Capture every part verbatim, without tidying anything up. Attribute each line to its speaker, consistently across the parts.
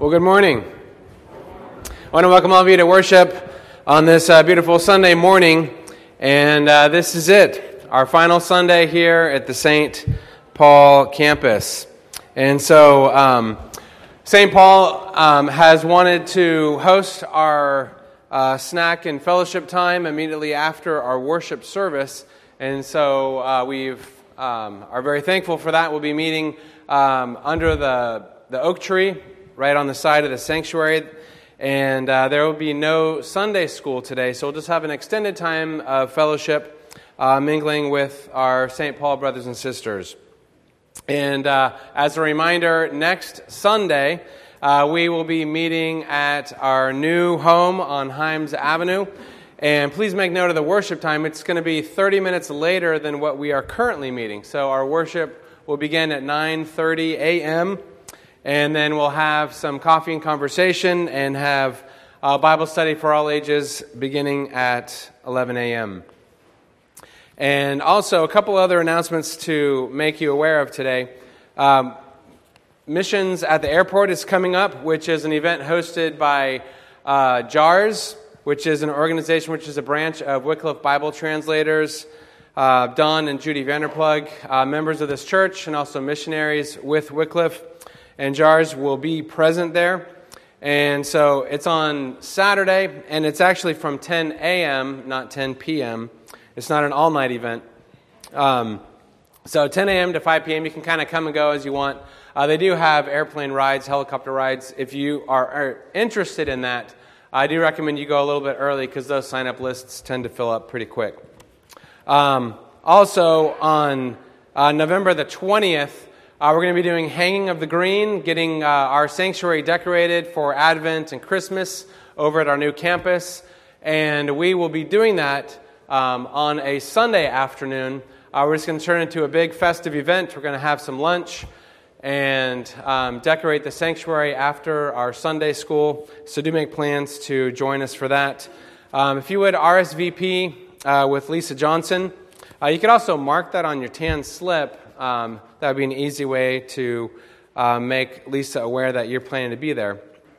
Speaker 1: Well, good morning. I want to welcome all of you to worship on this uh, beautiful Sunday morning, and uh, this is it, our final Sunday here at the Saint Paul campus. And so um, Saint Paul um, has wanted to host our uh, snack and fellowship time immediately after our worship service, and so uh, we've um, are very thankful for that. We'll be meeting um, under the the oak tree right on the side of the sanctuary, and uh, there will be no Sunday school today, so we'll just have an extended time of fellowship, uh, mingling with our Saint Paul brothers and sisters. And uh, as a reminder, next Sunday, uh, we will be meeting at our new home on Himes Avenue, and please make note of the worship time. It's going to be thirty minutes later than what we are currently meeting, so our worship will begin at nine thirty a.m., and then we'll have some coffee and conversation and have a Bible study for all ages beginning at eleven a.m. And also a couple other announcements to make you aware of today. Um, Missions at the Airport is coming up, which is an event hosted by uh, JARS, which is an organization which is a branch of Wycliffe Bible Translators, uh, Don and Judy Vanderplug, uh, members of this church and also missionaries with Wycliffe. And JARS will be present there. And so it's on Saturday, and it's actually from ten a.m., not ten p.m. It's not an all-night event. Um, so ten a.m. to five p.m., you can kind of come and go as you want. Uh, they do have airplane rides, helicopter rides. If you are, are interested in that, I do recommend you go a little bit early because those sign-up lists tend to fill up pretty quick. Um, also, on uh, November the twentieth, Uh, we're going to be doing Hanging of the Green, getting uh, our sanctuary decorated for Advent and Christmas over at our new campus. And we will be doing that um, on a Sunday afternoon. Uh, we're just going to turn it into a big festive event. We're going to have some lunch and um, decorate the sanctuary after our Sunday school. So do make plans to join us for that. Um, if you would R S V P uh, with Lisa Johnson. Uh, you could also mark that on your tan slip. Um, that would be an easy way to uh, make Lisa aware that you're planning to be there.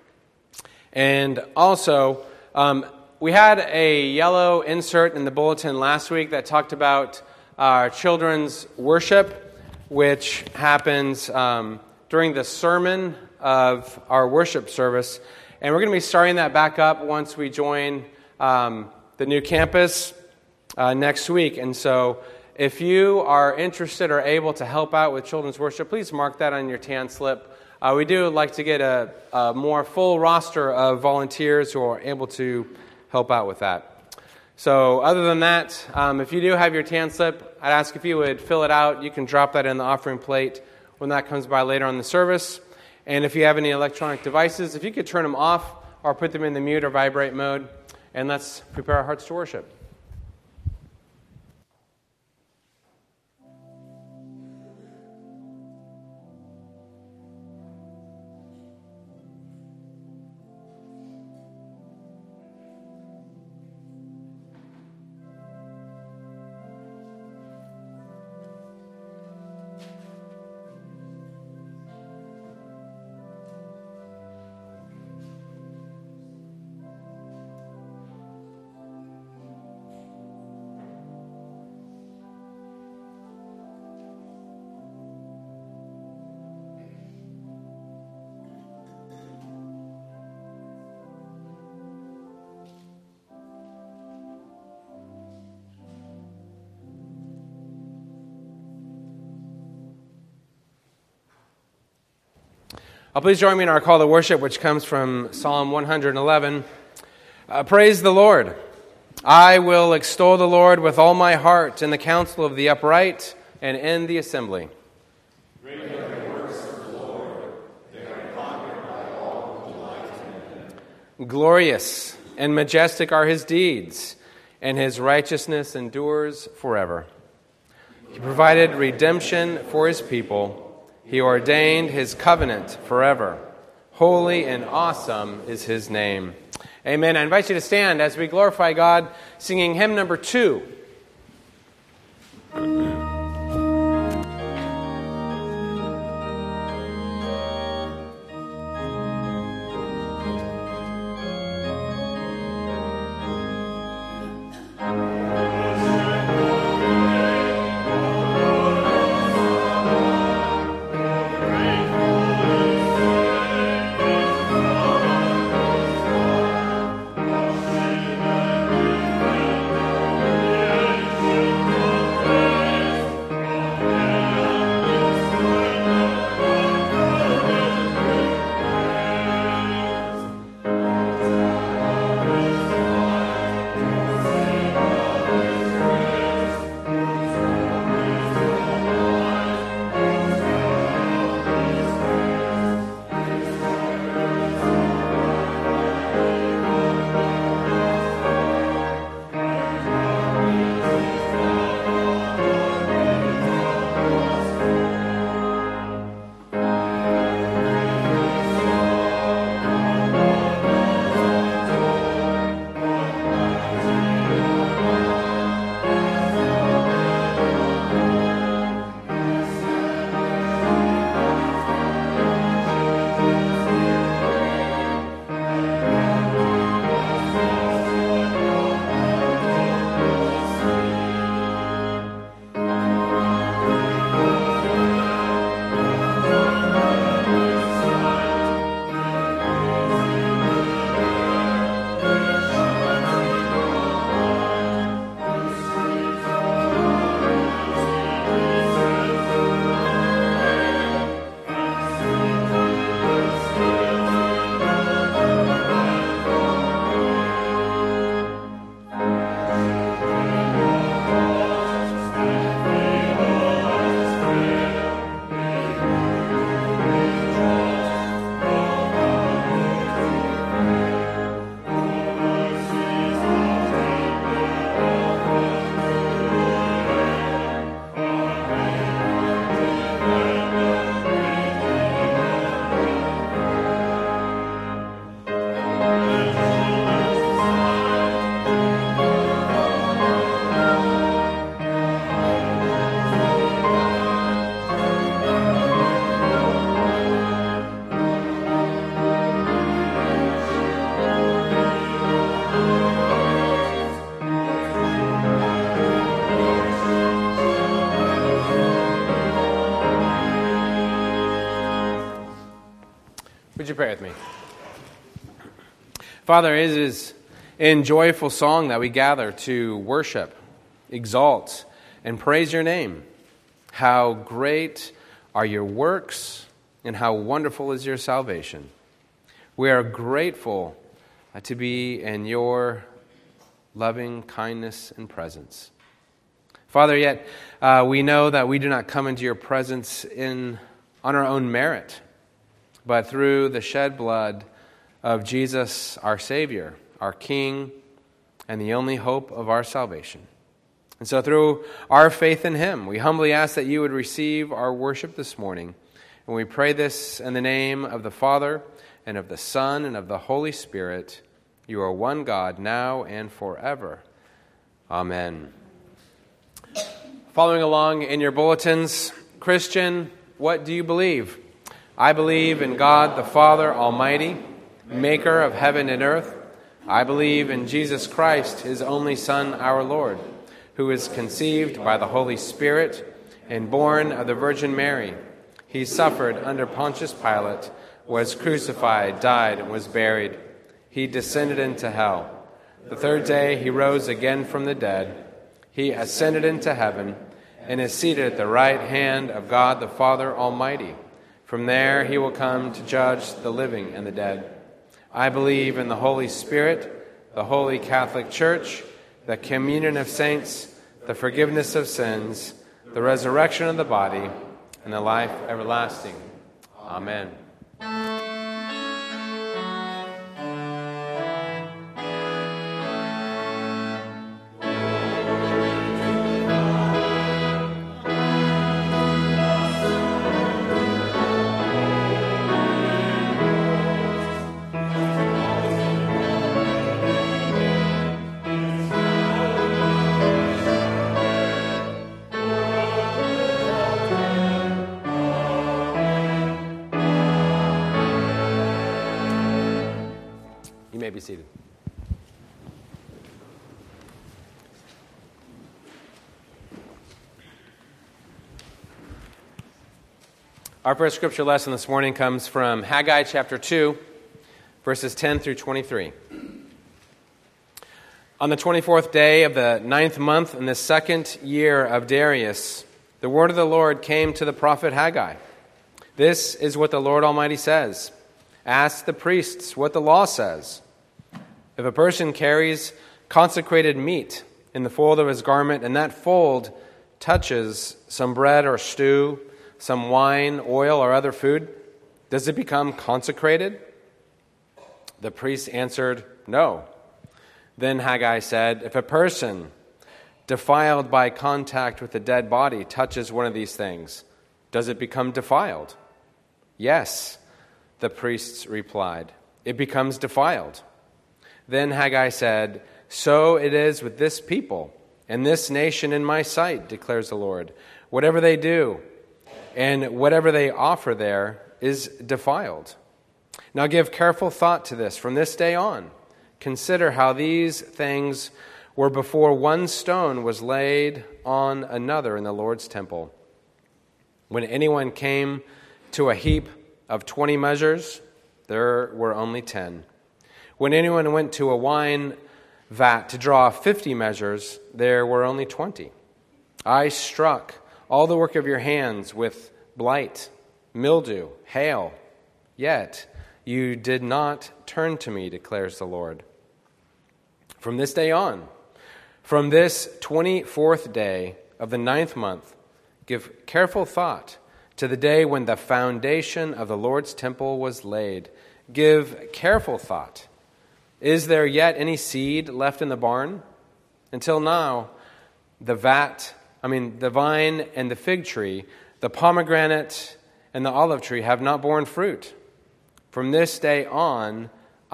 Speaker 1: And also, um, we had a yellow insert in the bulletin last week that talked about our children's worship, which happens um, during the sermon of our worship service. And we're going to be starting that back up once we join um, the new campus uh, next week. And so if you are interested or able to help out with children's worship, please mark that on your tan slip. Uh, we do like to get a, a more full roster of volunteers who are able to help out with that. So other than that, um, if you do have your tan slip, I'd ask if you would fill it out. You can drop that in the offering plate when that comes by later on in the service. And if you have any electronic devices, if you could turn them off or put them in the mute or vibrate mode, and let's prepare our hearts to worship. Uh, please join me in our call to worship, which comes from Psalm one eleven. Uh, Praise the Lord. I will extol the Lord with all my heart in the council of the upright and in the assembly.
Speaker 2: Great are the works of the Lord. They are conquered by all who delight in them.
Speaker 1: Glorious and majestic are his deeds, and his righteousness endures forever. He provided redemption for his people. He ordained his covenant forever. Holy and awesome is his name. Amen. I invite you to stand as we glorify God, singing hymn number two. Would you pray with me? Father, it is in joyful song that we gather to worship, exalt, and praise your name. How great are your works, and how wonderful is your salvation. We are grateful to be in your loving kindness and presence. Father, yet uh, we know that we do not come into your presence in on our own merit, but through the shed blood of Jesus, our Savior, our King, and the only hope of our salvation. And so through our faith in him, we humbly ask that you would receive our worship this morning. And we pray this in the name of the Father, and of the Son, and of the Holy Spirit. You are one God, now and forever. Amen. Following along in your bulletins, Christian, what do you believe? I believe in God the Father Almighty, maker of heaven and earth. I believe in Jesus Christ, his only Son, our Lord, who is conceived by the Holy Spirit and born of the Virgin Mary. He suffered under Pontius Pilate, was crucified, died, and was buried. He descended into hell. The third day he rose again from the dead. He ascended into heaven and is seated at the right hand of God the Father Almighty. From there he will come to judge the living and the dead. I believe in the Holy Spirit, the Holy Catholic Church, the communion of saints, the forgiveness of sins, the resurrection of the body, and the life everlasting. Amen. Be seated. Our first scripture lesson this morning comes from Haggai chapter two, verses ten through twenty-three. On the twenty-fourth day of the ninth month in the second year of Darius, the word of the Lord came to the prophet Haggai. This is what the Lord Almighty says. Ask the priests what the law says. If a person carries consecrated meat in the fold of his garment, and that fold touches some bread or stew, some wine, oil, or other food, does it become consecrated? The priest answered, no. Then Haggai said, if a person defiled by contact with a dead body touches one of these things, does it become defiled? Yes, the priests replied, it becomes defiled. Then Haggai said, so it is with this people and this nation in my sight, declares the Lord. Whatever they do and whatever they offer there is defiled. Now give careful thought to this from this day on. Consider how these things were before one stone was laid on another in the Lord's temple. When anyone came to a heap of twenty measures, there were only ten. When anyone went to a wine vat to draw fifty measures, there were only twenty. I struck all the work of your hands with blight, mildew, hail. Yet you did not turn to me, declares the Lord. From this day on, from this twenty-fourth day of the ninth month, give careful thought to the day when the foundation of the Lord's temple was laid. Give careful thought. Is there yet any seed left in the barn? Until now, the vat, I mean, the vine and the fig tree, the pomegranate and the olive tree have not borne fruit. From this day on,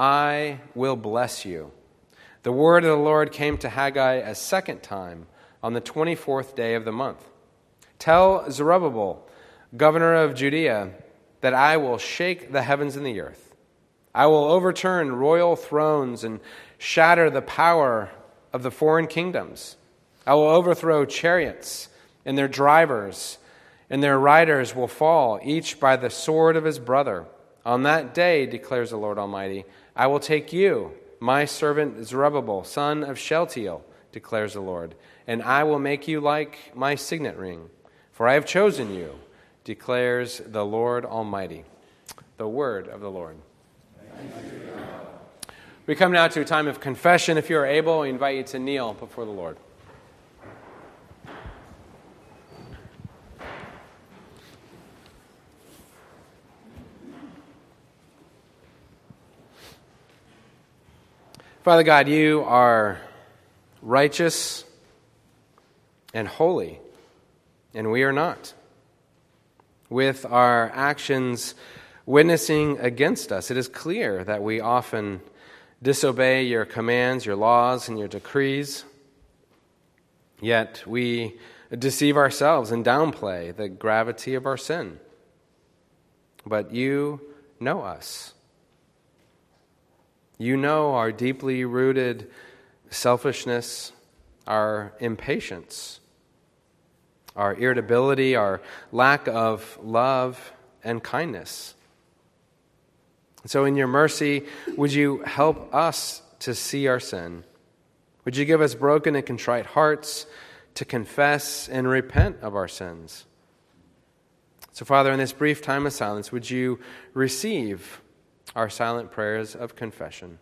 Speaker 1: I will bless you. The word of the Lord came to Haggai a second time on the twenty-fourth day of the month. Tell Zerubbabel, governor of Judea, that I will shake the heavens and the earth. I will overturn royal thrones and shatter the power of the foreign kingdoms. I will overthrow chariots and their drivers, and their riders will fall, each by the sword of his brother. On that day, declares the Lord Almighty, I will take you, my servant Zerubbabel, son of Shealtiel, declares the Lord, and I will make you like my signet ring. For I have chosen you, declares the Lord Almighty. The word of the Lord. We come now to a time of confession. If you are able, we invite you to kneel before the Lord. Father God, you are righteous and holy, and we are not. With our actions witnessing against us, it is clear that we often disobey your commands, your laws, and your decrees. Yet we deceive ourselves and downplay the gravity of our sin. But you know us. You know our deeply rooted selfishness, our impatience, our irritability, our lack of love and kindness. So in your mercy, would you help us to see our sin? Would you give us broken and contrite hearts to confess and repent of our sins? So, Father, in this brief time of silence, would you receive our silent prayers of confession?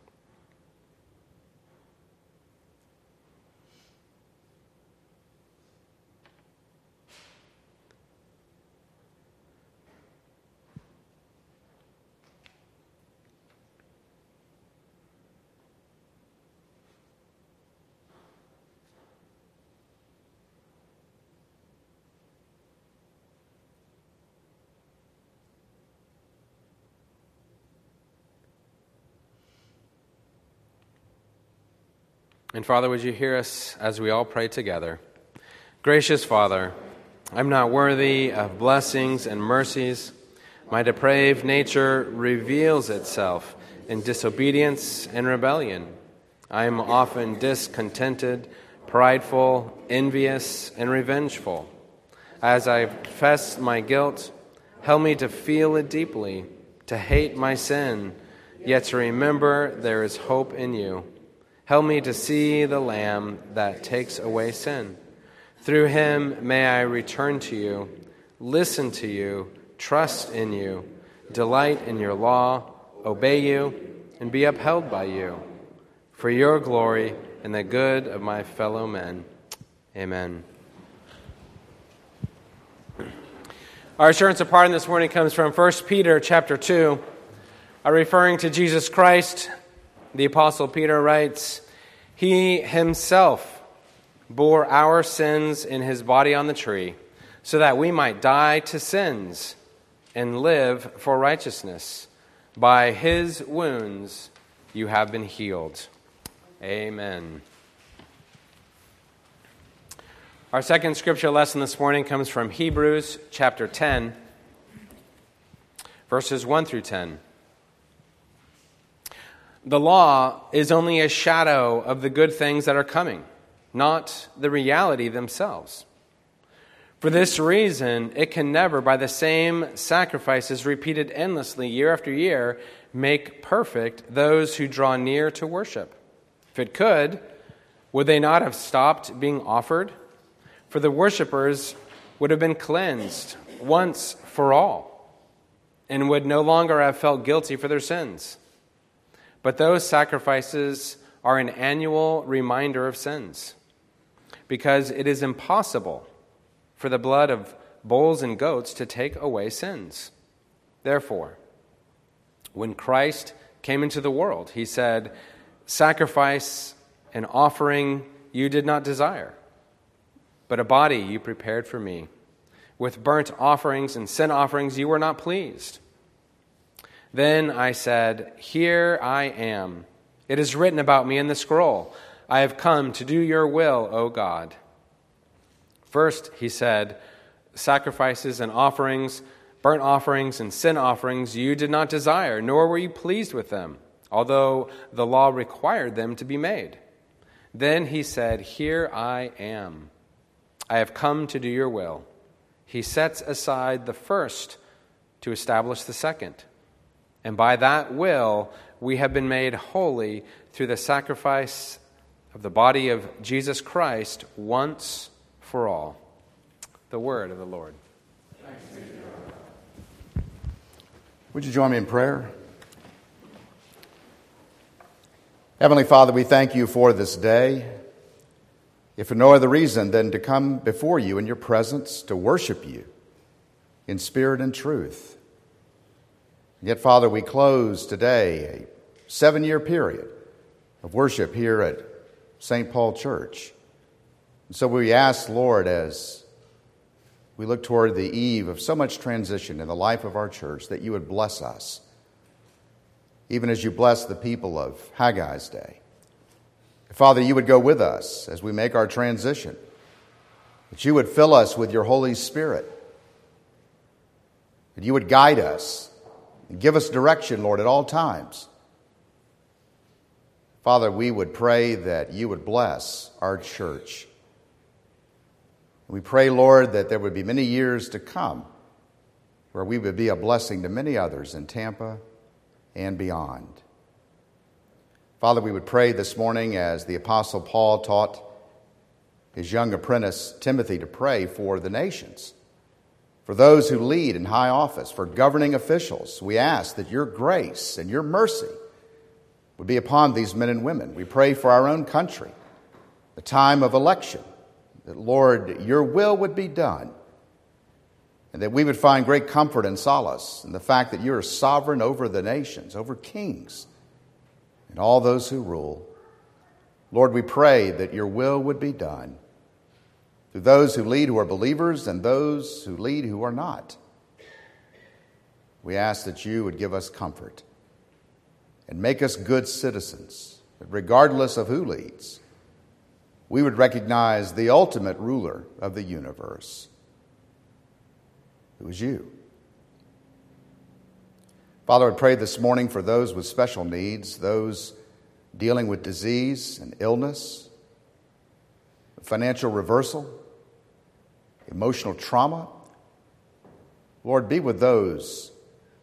Speaker 1: And Father, would you hear us as we all pray together? Gracious Father, I'm not worthy of blessings and mercies. My depraved nature reveals itself in disobedience and rebellion. I am often discontented, prideful, envious, and revengeful. As I confess my guilt, help me to feel it deeply, to hate my sin, yet to remember there is hope in you. Help me to see the Lamb that takes away sin. Through him may I return to you, listen to you, trust in you, delight in your law, obey you, and be upheld by you. For your glory and the good of my fellow men. Amen. Our assurance of pardon this morning comes from First Peter chapter two. Uh, referring to Jesus Christ, the Apostle Peter writes, He himself bore our sins in his body on the tree, so that we might die to sins and live for righteousness. By his wounds you have been healed. Amen. Our second scripture lesson this morning comes from Hebrews chapter ten, verses one through ten. The law is only a shadow of the good things that are coming, not the reality themselves. For this reason, it can never, by the same sacrifices repeated endlessly year after year, make perfect those who draw near to worship. If it could, would they not have stopped being offered? For the worshipers would have been cleansed once for all, and would no longer have felt guilty for their sins. But those sacrifices are an annual reminder of sins, because it is impossible for the blood of bulls and goats to take away sins. Therefore, when Christ came into the world, he said, Sacrifice and offering you did not desire, but a body you prepared for me. With burnt offerings and sin offerings you were not pleased. Then I said, Here I am. It is written about me in the scroll. I have come to do your will, O God. First, he said, Sacrifices and offerings, burnt offerings and sin offerings you did not desire, nor were you pleased with them, although the law required them to be made. Then he said, Here I am. I have come to do your will. He sets aside the first to establish the second, And by that will, we have been made holy through the sacrifice of the body of Jesus Christ once for all. The word of the Lord.
Speaker 3: Would you join me in prayer? Heavenly Father, we thank you for this day, if for no other reason than to come before you in your presence to worship you in spirit and truth. Yet, Father, we close today a seven-year period of worship here at Saint Paul Church. And so we ask, Lord, as we look toward the eve of so much transition in the life of our church, that you would bless us, even as you bless the people of Haggai's day. Father, you would go with us as we make our transition, that you would fill us with your Holy Spirit, that you would guide us and give us direction, Lord, at all times. Father, we would pray that you would bless our church. We pray, Lord, that there would be many years to come where we would be a blessing to many others in Tampa and beyond. Father, we would pray this morning as the Apostle Paul taught his young apprentice Timothy to pray for the nations, for those who lead in high office, for governing officials. We ask that your grace and your mercy would be upon these men and women. We pray for our own country, the time of election, that, Lord, your will would be done, and that we would find great comfort and solace in the fact that you are sovereign over the nations, over kings, and all those who rule. Lord, we pray that your will would be done through those who lead who are believers and those who lead who are not. We ask that you would give us comfort and make us good citizens, that regardless of who leads, we would recognize the ultimate ruler of the universe, who is you. Father, I pray this morning for those with special needs, those dealing with disease and illness, financial reversal, emotional trauma. Lord, be with those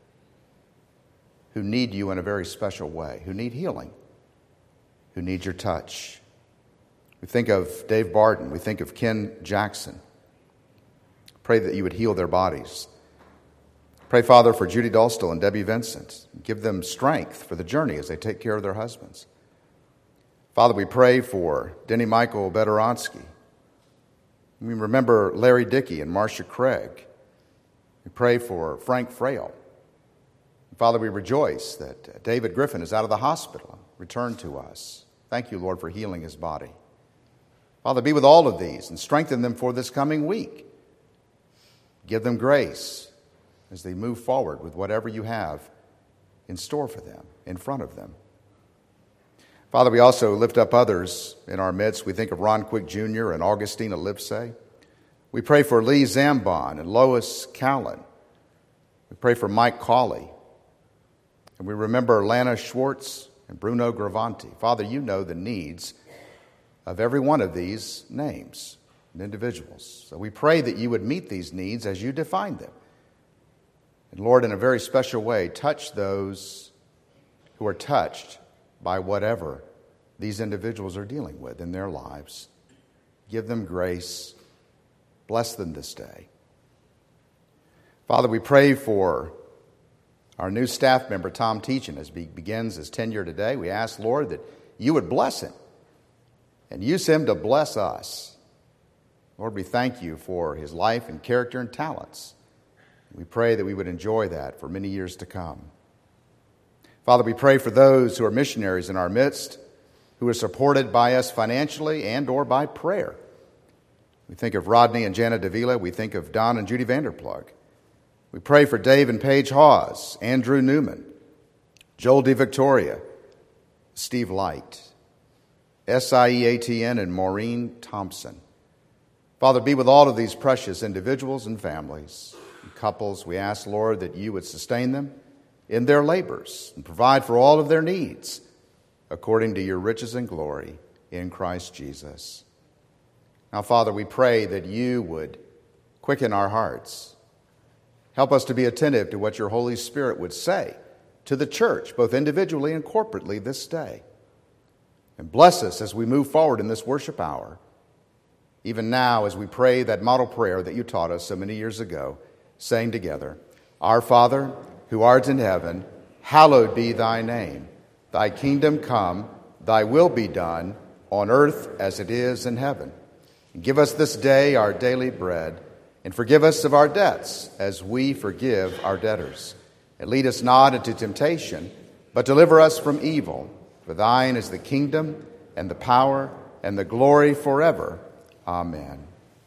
Speaker 3: who need you in a very special way, who need healing, who need your touch. We think of Dave Barden. We think of Ken Jackson. Pray that you would heal their bodies. Pray, Father, for Judy Dolstall and Debbie Vincent. Give them strength for the journey as they take care of their husbands. Father, we pray for Denny Michael Bedoronsky. We remember Larry Dickey and Marcia Craig. We pray for Frank Frail. Father, we rejoice that David Griffin is out of the hospital and returned to us. Thank you, Lord, for healing his body. Father, be with all of these and strengthen them for this coming week. Give them grace as they move forward with whatever you have in store for them, in front of them. Father, we also lift up others in our midst. We think of Ron Quick Junior and Augustina Lipsey. We pray for Lee Zambon and Lois Callan. We pray for Mike Cawley. And we remember Lana Schwartz and Bruno Gravanti. Father, you know the needs of every one of these names and individuals. So we pray that you would meet these needs as you define them. And Lord, in a very special way, touch those who are touched by whatever these individuals are dealing with in their lives. Give them grace. Bless them this day. Father, we pray for our new staff member, Tom Teachin, as he begins his tenure today. We ask, Lord, that you would bless him and use him to bless us. Lord, we thank you for his life and character and talents. We pray that we would enjoy that for many years to come. Father, we pray for those who are missionaries in our midst, who are supported by us financially and or by prayer. We think of Rodney and Jana Davila. We think of Don and Judy Vanderplug. We pray for Dave and Paige Hawes, Andrew Newman, Joel DeVictoria, Steve Light, S I E A T N, and Maureen Thompson. Father, be with all of these precious individuals and families and couples. We ask, Lord, that you would sustain them in their labors and provide for all of their needs according to your riches and glory in Christ Jesus. Now, Father, we pray that you would quicken our hearts. Help us to be attentive to what your Holy Spirit would say to the church, both individually and corporately this day. And bless us as we move forward in this worship hour. Even now, as we pray that model prayer that you taught us so many years ago, saying together, Our Father, who art in heaven, hallowed be thy name. Thy kingdom come, thy will be done, on earth as it is in heaven. And give us this day our daily bread, and forgive us of our debts as we forgive our debtors. And lead us not into temptation, but deliver us from evil. For thine is the kingdom, and the power, and the glory forever. Amen.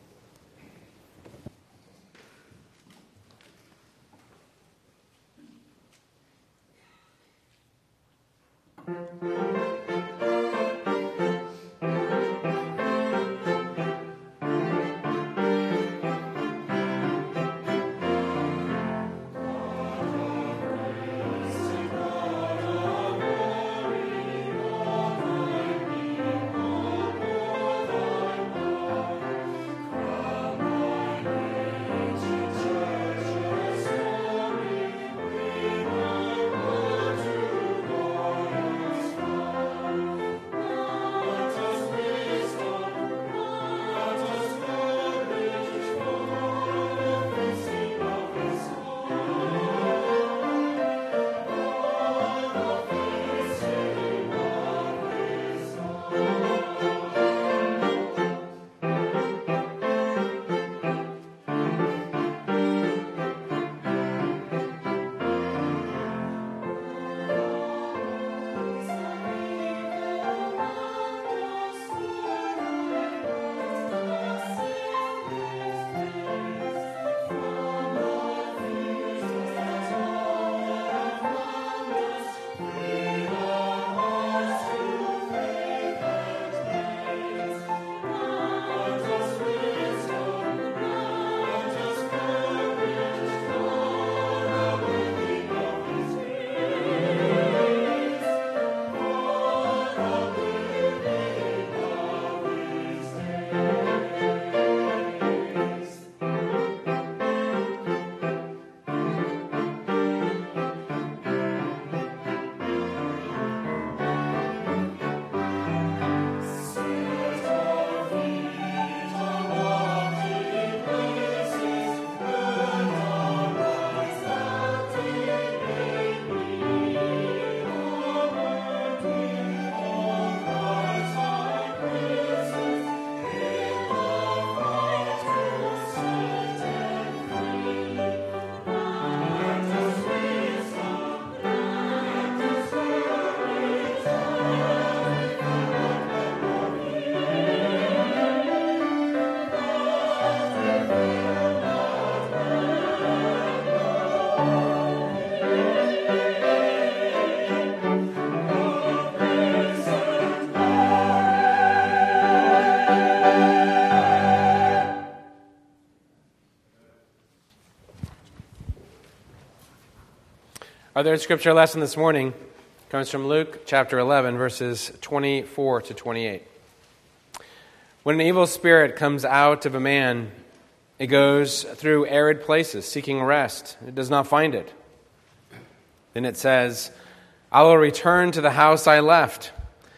Speaker 1: Our third scripture lesson this morning comes from Luke chapter eleven, verses twenty-four to twenty-eight. When an evil spirit comes out of a man, it goes through arid places seeking rest. It does not find it. Then it says, I will return to the house I left.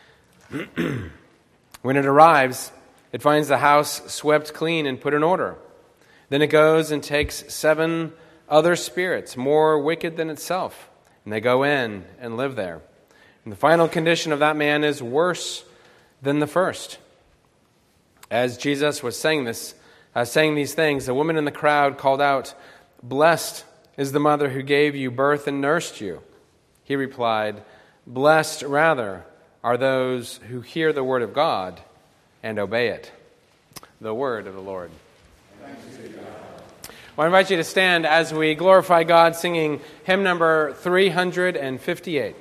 Speaker 1: When it arrives, it finds the house swept clean and put in order. Then it goes and takes seven other spirits, more wicked than itself, and they go in and live there. And the final condition of that man is worse than the first. As Jesus was saying this, uh, saying these things, the woman in the crowd called out, Blessed is the mother who gave you birth and nursed you. He replied, Blessed, rather, are those who hear the word of God and obey it. The word of the Lord.
Speaker 2: Thanks be to God.
Speaker 1: Well, I invite you to stand as we glorify God singing hymn number three hundred fifty-eight.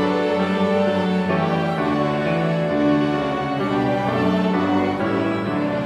Speaker 2: Thank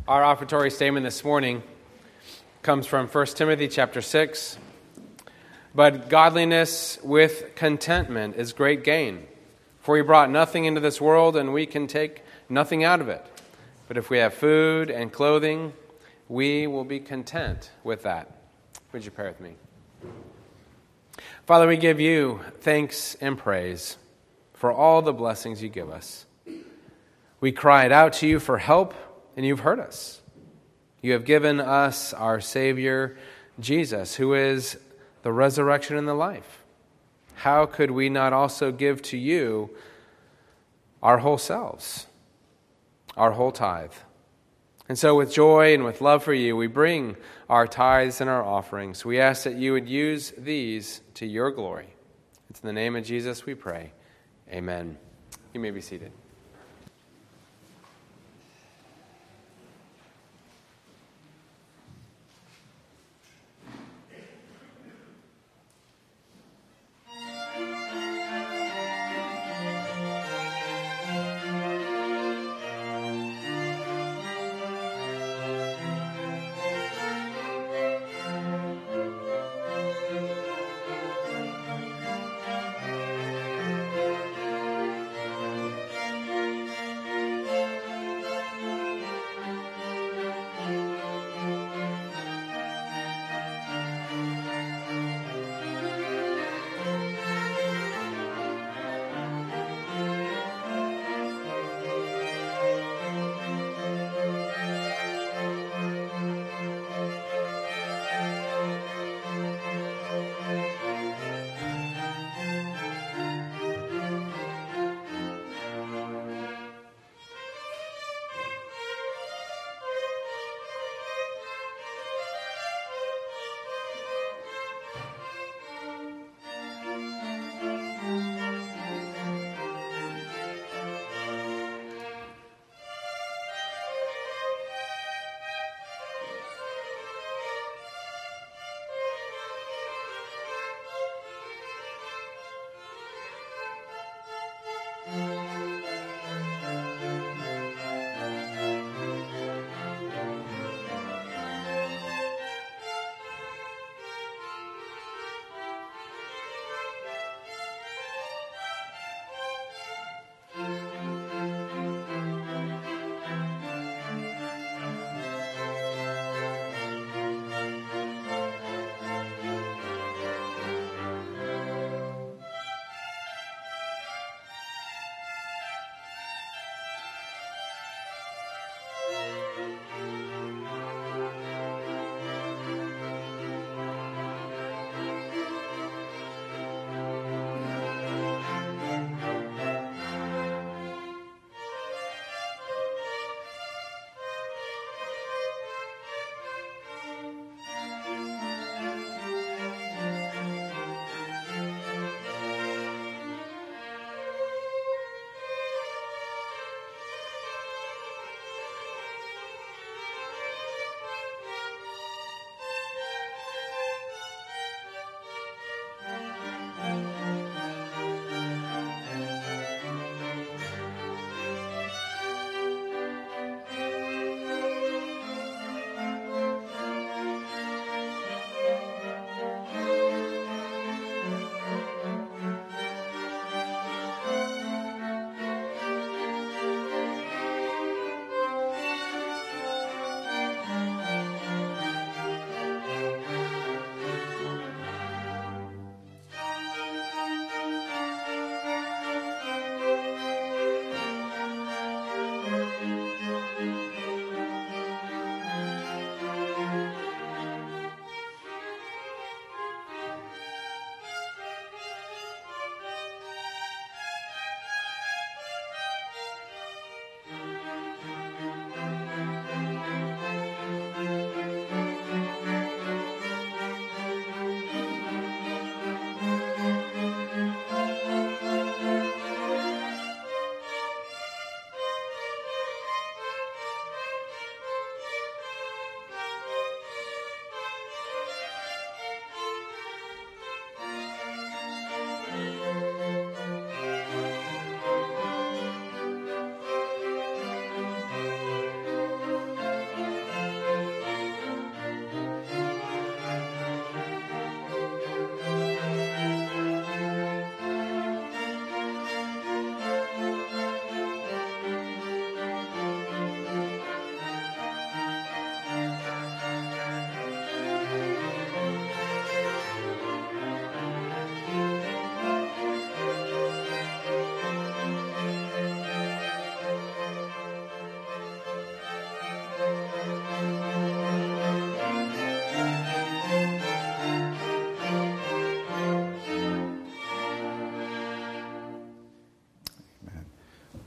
Speaker 1: Our offertory statement this morning comes from First Timothy chapter six. But godliness with contentment is great gain. For we brought nothing into this world, and we can take nothing out of it. But if we have food and clothing, we will be content with that. Would you pray with me? Father, we give you thanks and praise for all the blessings you give us. We cried out to you for help, and you've heard us. You have given us our Savior, Jesus, who is the resurrection and the life. How could we not also give to you our whole selves, our whole tithe? And so with joy and with love for you, we bring our tithes and our offerings. We ask that you would use these to your glory. It's in the name of Jesus we pray. Amen. You may be seated.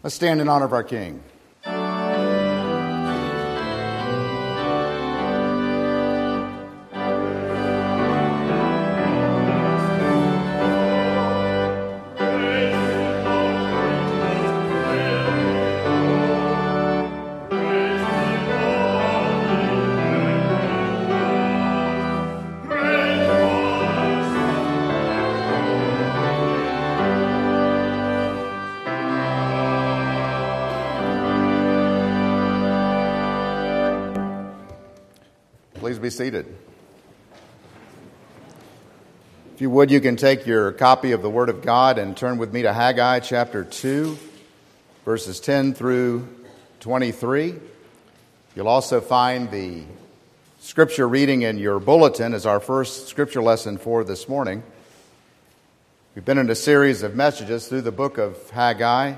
Speaker 3: Let's stand in honor of our King. Please be seated. If you would, you can take your copy of the Word of God and turn with me to Haggai chapter two, verses ten through twenty-three. You'll also find the scripture reading in your bulletin as our first scripture lesson for this morning. We've been in a series of messages through the book of Haggai,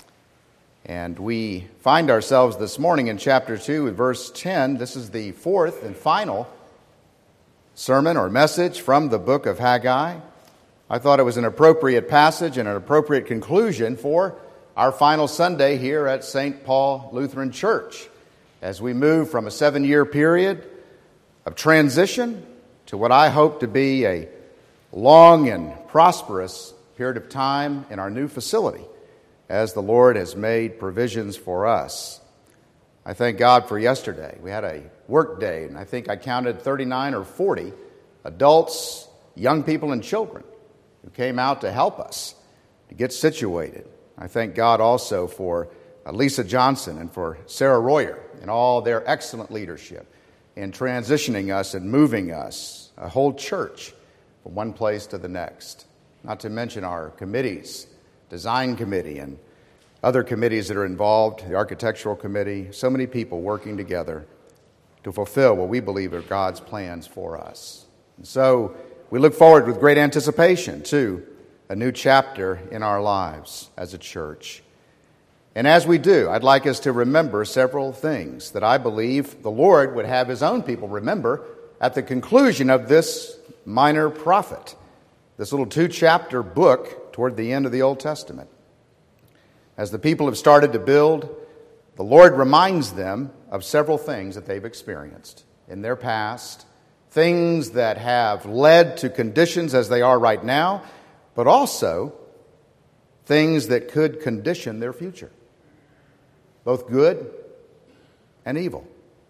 Speaker 3: and we find ourselves this morning in chapter two, verse ten. This is the fourth and final sermon or message from the book of Haggai. I thought it was an appropriate passage and an appropriate conclusion for our final Sunday here at Saint Paul Lutheran Church, as we move from a seven-year period of transition to what I hope to be a long and prosperous period of time in our new facility, as the Lord has made provisions for us. I thank God for yesterday. We had a work day, and I think I counted thirty-nine or forty adults, young people, and children who came out to help us to get situated. I thank God also for Lisa Johnson and for Sarah Royer and all their excellent leadership in transitioning us and moving us, a whole church, from one place to the next. Not to mention our committees, design committee and other committees that are involved, the architectural committee, so many people working together to fulfill what we believe are God's plans for us. And so we look forward with great anticipation to a new chapter in our lives as a church. And as we do, I'd like us to remember several things that I believe the Lord would have His own people remember at the conclusion of this minor prophet, this little two-chapter book toward the end of the Old Testament. As the people have started to build, the Lord reminds them of several things that they've experienced in their past, things that have led to conditions as they are right now, but also things that could condition their future, both good and evil.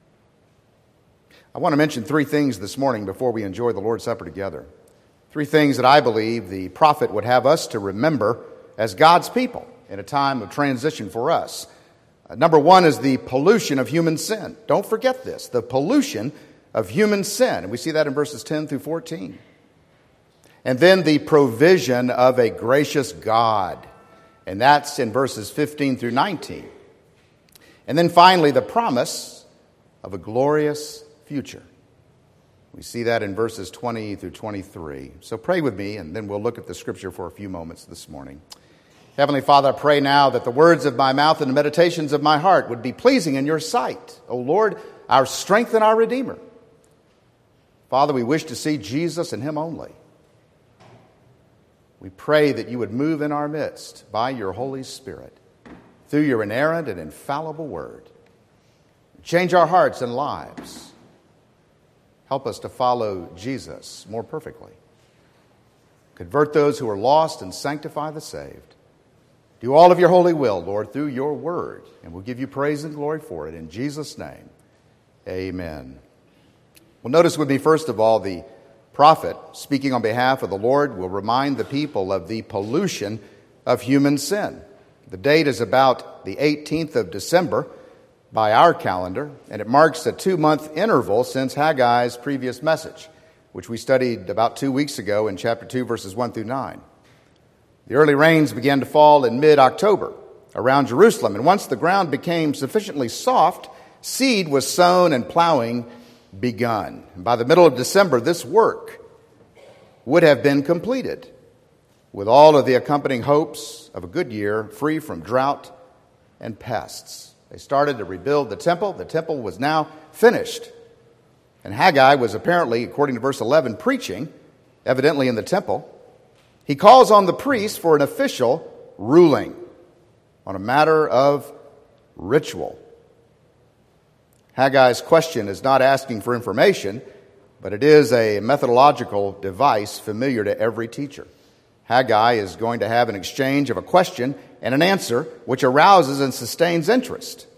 Speaker 3: I want to mention three things this morning before we enjoy the Lord's Supper together. Three things that I believe the prophet would have us to remember as God's people in a time of transition for us. Uh, number one is the pollution of human sin. Don't forget this, the pollution of human sin. And we see that in verses ten through fourteen. And then the provision of a gracious God. And that's in verses fifteen through nineteen. And then finally, the promise of a glorious future. We see that in verses twenty through twenty-three. So pray with me, and then we'll look at the scripture for a few moments this morning. Heavenly Father, I pray now that the words of my mouth and the meditations of my heart would be pleasing in your sight. O Lord, our strength and our Redeemer. Father, we wish to see Jesus and Him only. We pray that you would move in our midst by your Holy Spirit through your inerrant and infallible word. Change our hearts and lives. Help us to follow Jesus more perfectly. Convert those who are lost and sanctify the saved. Do all of your holy will, Lord, through your word, and we'll give you praise and glory for it. In Jesus' name, amen. Well, notice with me, first of all, the prophet, speaking on behalf of the Lord, will remind the people of the pollution of human sin. The date is about the eighteenth of December by our calendar, and it marks a two-month interval since Haggai's previous message, which we studied about two weeks ago in chapter two, verses one through nine. The early rains began to fall in mid-October around Jerusalem, and once the ground became sufficiently soft, seed was sown and plowing begun. And by the middle of December, this work would have been completed, with all of the accompanying hopes of a good year, free from drought and pests. They started to rebuild the temple. The temple was now finished. And Haggai was apparently, according to verse eleven, preaching, evidently in the temple. He calls on the priests for an official ruling. on a matter of ritual. Haggai's question is not asking for information, but it is a methodological device familiar to every teacher. Haggai is going to have an exchange of a question and an answer which arouses and sustains interest.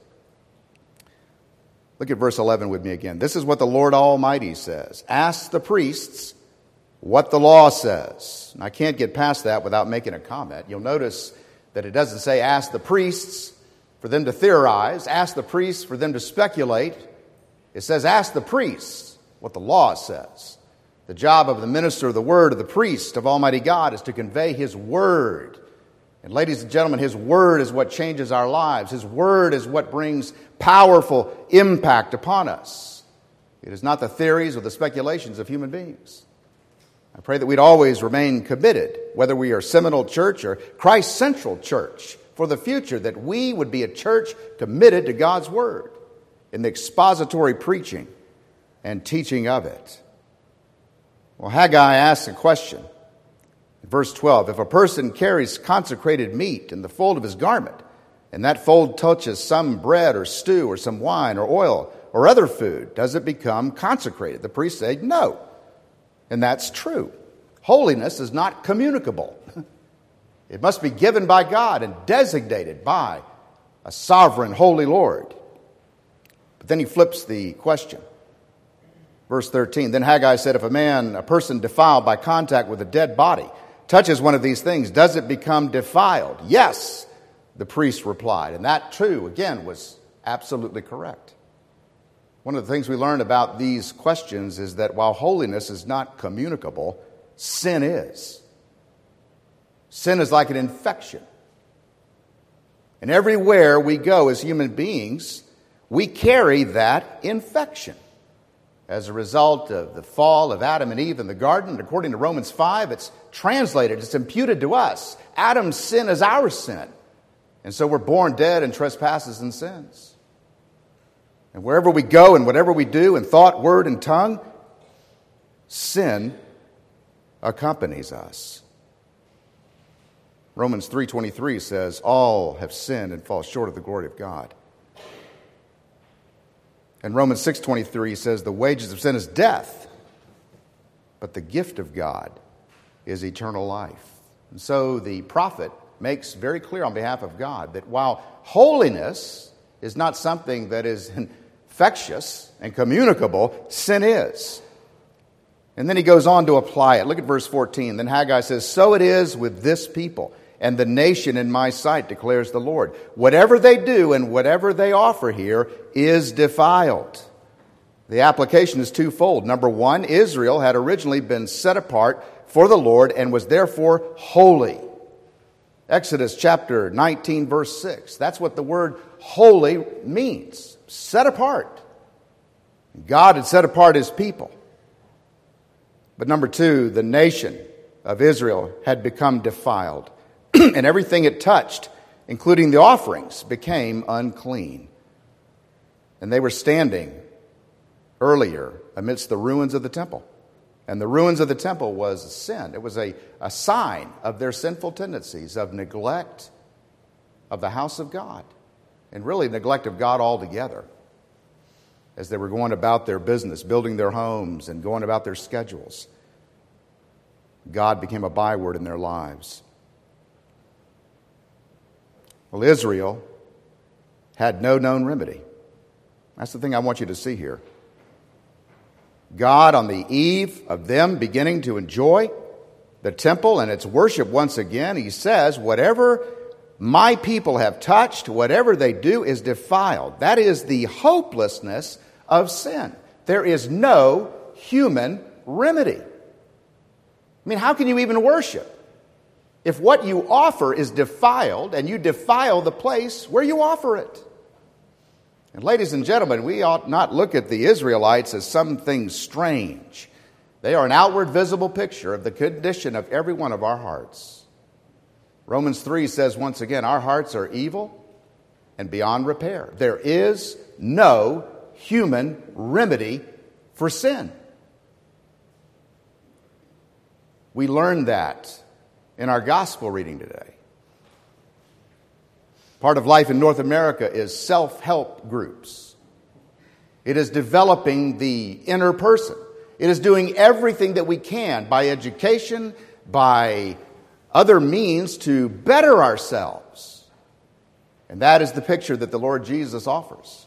Speaker 3: Look at verse eleven with me again. This is what the Lord Almighty says. Ask the priests what the law says. And I can't get past that without making a comment. You'll notice that it doesn't say ask the priests for them to theorize, ask the priests for them to speculate. It says ask the priests what the law says. The job of the minister of the word, of the priest of Almighty God, is to convey His word. And ladies and gentlemen, His word is what changes our lives. His word is what brings powerful impact upon us. It is not the theories or the speculations of human beings. I pray that we'd always remain committed, whether we are Seminole Church or Christ Central Church, for the future, that we would be a church committed to God's word in the expository preaching and teaching of it. Well, Haggai asks a question. In verse twelve, if a person carries consecrated meat in the fold of his garment, and that fold touches some bread or stew or some wine or oil or other food, does it become consecrated? The priest said, no. And that's true. Holiness is not communicable. It must be given by God and designated by a sovereign holy Lord. But then he flips the question. Verse thirteen, then Haggai said, if a man, a person defiled by contact with a dead body, touches one of these things, does it become defiled? Yes, the priest replied. And that too, again, was absolutely correct. One of the things we learn about these questions is that while holiness is not communicable, sin is. Sin is like an infection. And everywhere we go as human beings, we carry that infection. As a result of the fall of Adam and Eve in the garden, according to Romans five, it's translated, it's imputed to us. Adam's sin is our sin. And so we're born dead in trespasses and sins. And wherever we go and whatever we do in thought, word, and tongue, sin accompanies us. Romans three twenty-three says, all have sinned and fall short of the glory of God. And Romans six twenty-three says, the wages of sin is death, but the gift of God is eternal life. And so the prophet makes very clear on behalf of God that while holiness is not something that is infectious and communicable, sin is. And then he goes on to apply it. Look at verse fourteen. Then Haggai says, so it is with this people and the nation in my sight, declares the Lord. Whatever they do and whatever they offer here is defiled. The application is twofold. Number one, Israel had originally been set apart for the Lord and was therefore holy. Exodus chapter nineteen, verse six. That's what the word holy means. Set apart. God had set apart His people. But number two, the nation of Israel had become defiled. And everything it touched, including the offerings, became unclean. And they were standing earlier amidst the ruins of the temple. And the ruins of the temple was a sin. It was a, a sign of their sinful tendencies, of neglect of the house of God, and really neglect of God altogether, as they were going about their business, building their homes and going about their schedules. God became a byword in their lives. Well, Israel had no known remedy. That's the thing I want you to see here. God, on the eve of them beginning to enjoy the temple and its worship once again, He says, whatever my people have touched, whatever they do is defiled. That is the hopelessness of sin. There is no human remedy. I mean, how can you even worship if what you offer is defiled and you defile the place where you offer it? And ladies and gentlemen, we ought not look at the Israelites as something strange. They are an outward visible picture of the condition of every one of our hearts. Romans three says once again, our hearts are evil and beyond repair. There is no human remedy for sin. We learned that in our gospel reading today. Part of life in North America is self-help groups. It is developing the inner person. It is doing everything that we can by education, by other means to better ourselves. And that is the picture that the Lord Jesus offers.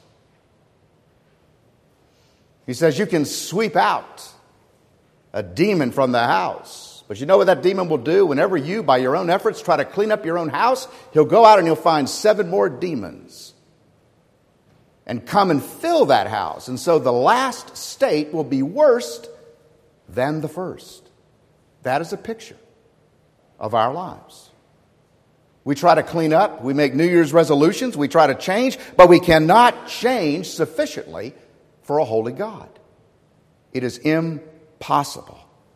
Speaker 3: He says you can sweep out a demon from the house. But you know what that demon will do? Whenever you, by your own efforts, try to clean up your own house, he'll go out and he'll find seven more demons and come and fill that house. And so the last state will be worse than the first. That is a picture of our lives. We try to clean up, we make New Year's resolutions, we try to change, but we cannot change sufficiently for a holy God. It is impossible.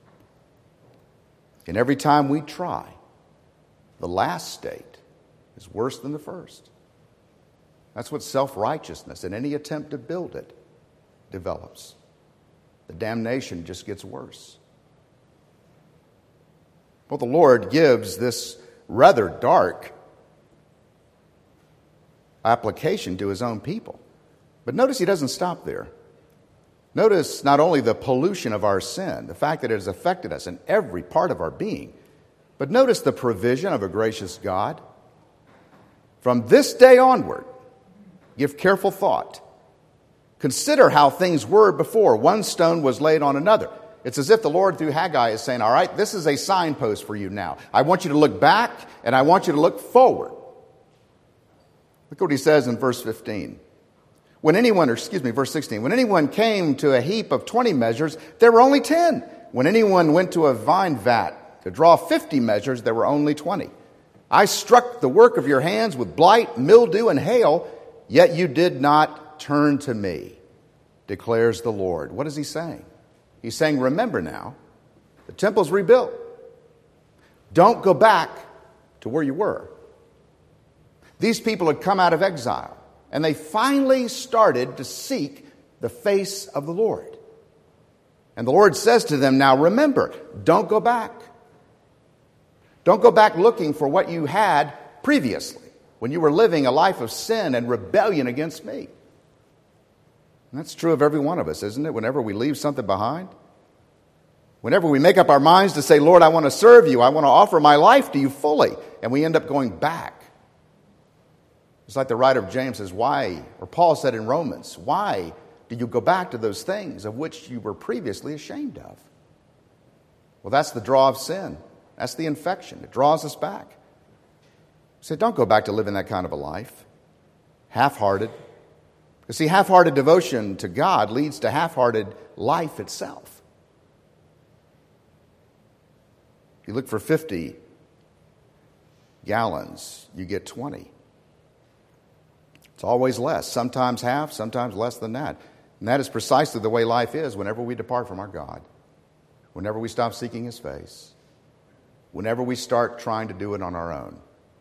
Speaker 3: And every time we try, the last state is worse than the first. That's what self-righteousness and any attempt to build it develops. The damnation just gets worse. Well, the Lord gives this rather dark application to his own people. But notice he doesn't stop there. Notice not only the pollution of our sin, the fact that it has affected us in every part of our being, but notice the provision of a gracious God. From this day onward, give careful thought. Consider how things were before. One stone was laid on another. It's as if the Lord through Haggai is saying, all right, this is a signpost for you now. I want you to look back and I want you to look forward. Look what he says in verse fifteen. When anyone, or excuse me, verse sixteen, when anyone came to a heap of twenty measures, there were only ten. When anyone went to a vine vat to draw fifty measures, there were only twenty. I struck the work of your hands with blight, mildew, and hail, yet you did not turn to me, declares the Lord. What is he saying? He's saying, remember now, the temple's rebuilt. Don't go back to where you were. These people had come out of exile, and they finally started to seek the face of the Lord. And the Lord says to them, now remember, don't go back. Don't go back looking for what you had previously, when you were living a life of sin and rebellion against me. And that's true of every one of us, isn't it? Whenever we leave something behind, whenever we make up our minds to say, Lord, I want to serve you, I want to offer my life to you fully, and we end up going back. It's like the writer of James says, why, or Paul said in Romans, why do you go back to those things of which you were previously ashamed of? Well, that's the draw of sin. That's the infection. It draws us back. So don't go back to living that kind of a life. Half-hearted. You see, half-hearted devotion to God leads to half-hearted life itself. You look for fifty gallons, you get twenty. It's always less, sometimes half, sometimes less than that. And that is precisely the way life is whenever we depart from our God, whenever we stop seeking his face, whenever we start trying to do it on our own.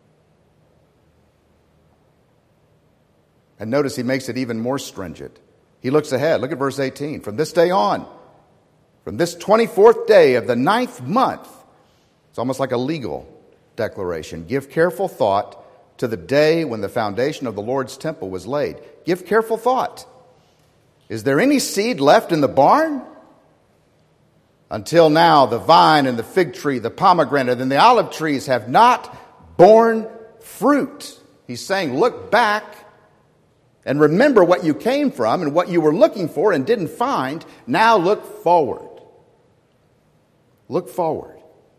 Speaker 3: And notice he makes it even more stringent. He looks ahead. Look at verse eighteen. From this day on, from this twenty-fourth day of the ninth month, it's almost like a legal declaration. Give careful thought to the day when the foundation of the Lord's temple was laid. Give careful thought. Is there any seed left in the barn? Until now, the vine and the fig tree, the pomegranate and the olive trees have not borne fruit. He's saying, look back and remember what you came from and what you were looking for and didn't find. Now look forward. Look forward.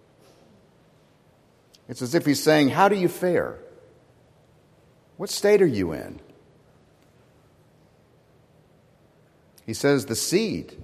Speaker 3: It's as if he's saying, how do you fare? What state are you in? He says, the seed.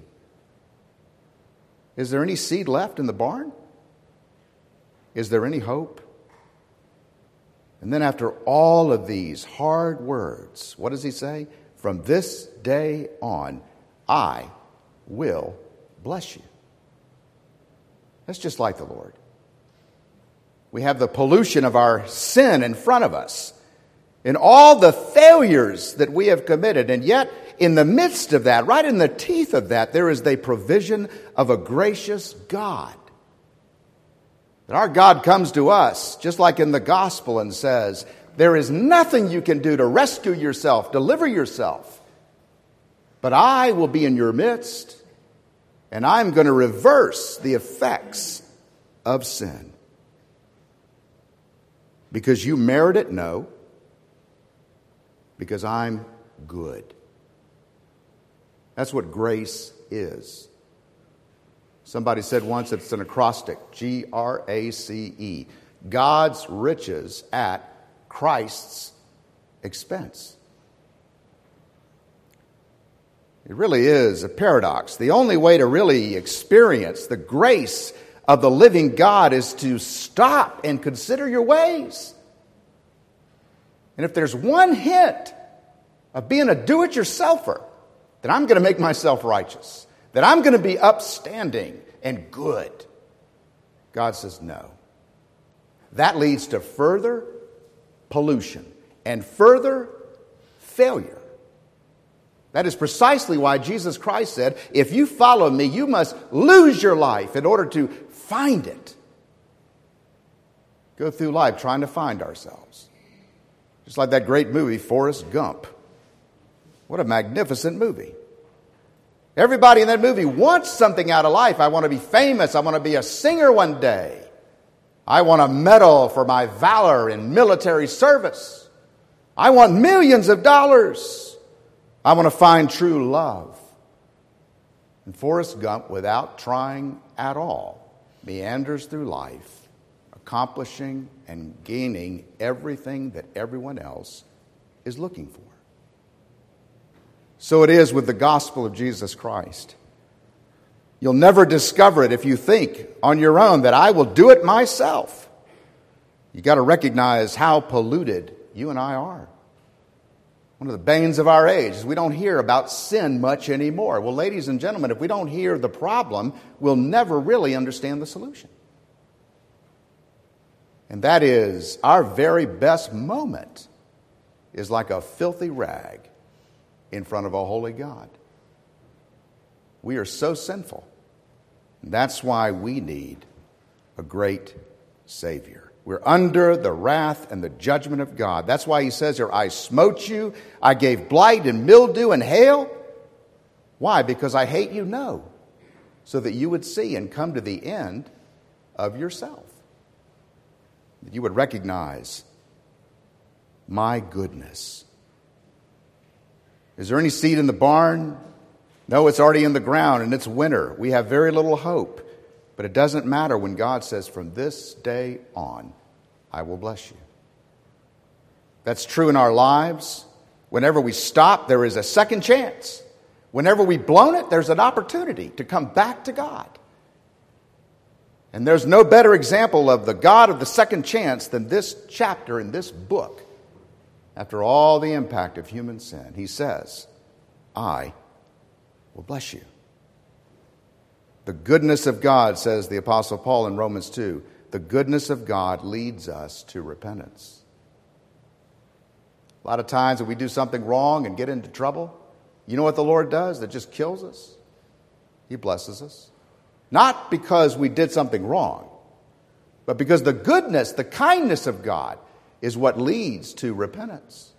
Speaker 3: Is there any seed left in the barn? Is there any hope? And then after all of these hard words, what does he say? From this day on, I will bless you. That's just like the Lord. We have the pollution of our sin in front of us, in all the failures that we have committed. And yet, in the midst of that, right in the teeth of that, there is the provision of a gracious God. That our God comes to us, just like in the gospel, and says, There is nothing you can do to rescue yourself, deliver yourself. But I will be in your midst, and I'm going to reverse the effects of sin. Because you merit it? No. Because I'm good. That's what grace is. Somebody said once it's an acrostic, G R A C E. God's riches at Christ's expense. It really is a paradox. The only way to really experience the grace of the living God is to stop and consider your ways. And if there's one hint of being a do-it-yourselfer, that I'm going to make myself righteous, that I'm going to be upstanding and good, God says no. That leads to further pollution and further failure. That is precisely why Jesus Christ said, if you follow me, you must lose your life in order to find it. Go through life trying to find ourselves. Just like that great movie, Forrest Gump. What a magnificent movie. Everybody in that movie wants something out of life. I want to be famous. I want to be a singer one day. I want a medal for my valor in military service. I want millions of dollars. I want to find true love. And Forrest Gump, without trying at all, meanders through life, accomplishing and gaining everything that everyone else is looking for. So it is with the gospel of Jesus Christ. You'll never discover it if you think on your own that I will do it myself. You've got to recognize how polluted you and I are. One of the banes of our age is we don't hear about sin much anymore. Well, ladies and gentlemen, if we don't hear the problem, we'll never really understand the solution. And that is, our very best moment is like a filthy rag in front of a holy God. We are so sinful. That's why we need a great Savior. We're under the wrath and the judgment of God. That's why he says here, I smote you, I gave blight and mildew and hail. Why? Because I hate you? No. So that you would see and come to the end of yourself. That you would recognize my goodness. Is there any seed in the barn? No, it's already in the ground and it's winter. We have very little hope. But it doesn't matter when God says, from this day on, I will bless you. That's true in our lives. Whenever we stop, there is a second chance. Whenever we've blown it, there's an opportunity to come back to God. And there's no better example of the God of the second chance than this chapter in this book. After all the impact of human sin, he says, I will bless you. The goodness of God, says the Apostle Paul in Romans two, the goodness of God leads us to repentance. A lot of times when we do something wrong and get into trouble, you know what the Lord does that just kills us? He blesses us. Not because we did something wrong, but because the goodness, the kindness of God is what leads to repentance.